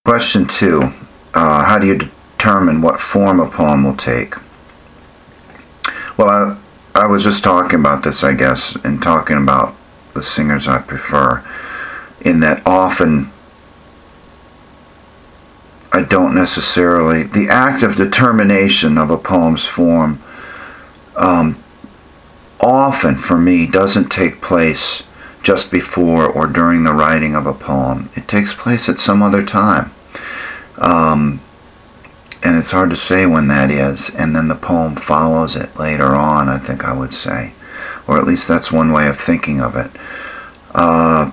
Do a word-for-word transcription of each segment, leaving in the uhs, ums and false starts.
Question two, uh, how do you determine what form a poem will take? Well, I, I was just talking about this, I guess, and talking about the singers I prefer, in that often I don't necessarily, the act of determination of a poem's form um, often for me doesn't take place just before or during the writing of a poem. It takes place at some other time. Um, and it's hard to say when that is, and then the poem follows it later on, I think I would say. Or at least that's one way of thinking of it. Uh,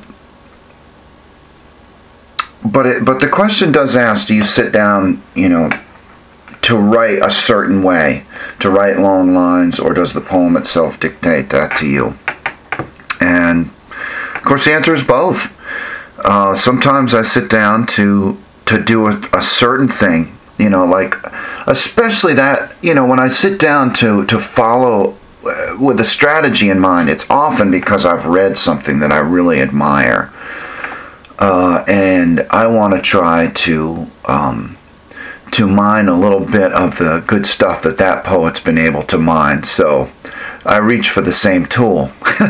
but it, but the question does ask, do you sit down, you know, to write a certain way, to write long lines, or does the poem itself dictate that to you? And of course the answer is both. Uh, sometimes I sit down to to do a, a certain thing, you know, like especially that, you know, when I sit down to to follow uh, with a strategy in mind, it's often because I've read something that I really admire, uh, and I want to try to um, to mine a little bit of the good stuff that that poet's been able to mine. So I reach for the same tool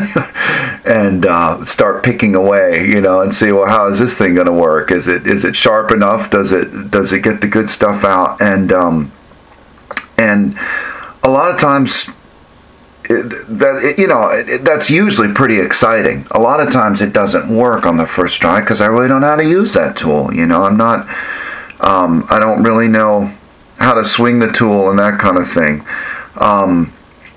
and uh, start picking away, you know, and see, well, how is this thing going to work? Is it is it sharp enough? Does it does it get the good stuff out? And um, and a lot of times, it, that it, you know, it, that's usually pretty exciting. A lot of times it doesn't work on the first try because I really don't know how to use that tool. You know, I'm not, um, I don't really know how to swing the tool and that kind of thing. Um,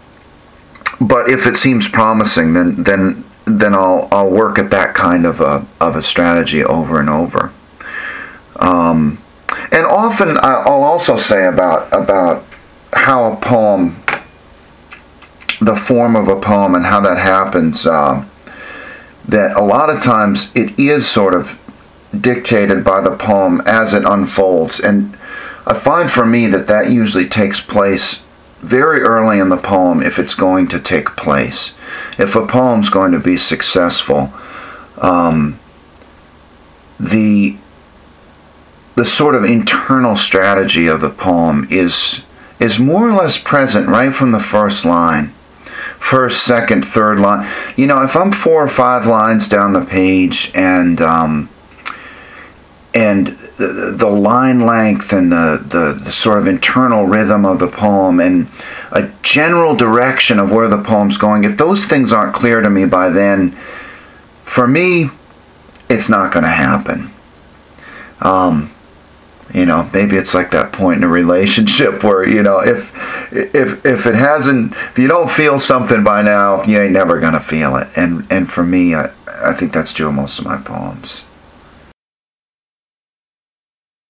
But if it seems promising, then then then I'll I'll work at that kind of a of a strategy over and over. Um, and often I'll also say about about how a poem, the form of a poem, and how that happens. Uh, that a lot of times it is sort of dictated by the poem as it unfolds, and I find for me that that usually takes place very early in the poem if it's going to take place. If a poem's going to be successful, um, the the sort of internal strategy of the poem is is more or less present right from the first line. First, second, third line. You know, if I'm four or five lines down the page and um, and the, the line length and the, the, the sort of internal rhythm of the poem and a general direction of where the poem's going, if those things aren't clear to me by then, for me, it's not going to happen. Um, you know, maybe it's like that point in a relationship where, you know, if if if it hasn't, if you don't feel something by now, you ain't never going to feel it. And and for me, I, I think that's true of most of my poems.